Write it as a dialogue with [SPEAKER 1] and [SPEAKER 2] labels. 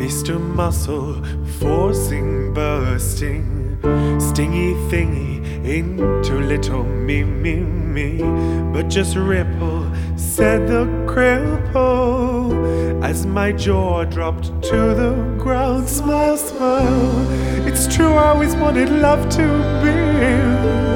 [SPEAKER 1] Mr. Muscle forcing, bursting, stingy thingy into little me. But just ripple, said the cripple, as my jaw dropped to the ground. Smile, smile, it's true, I always wanted love to be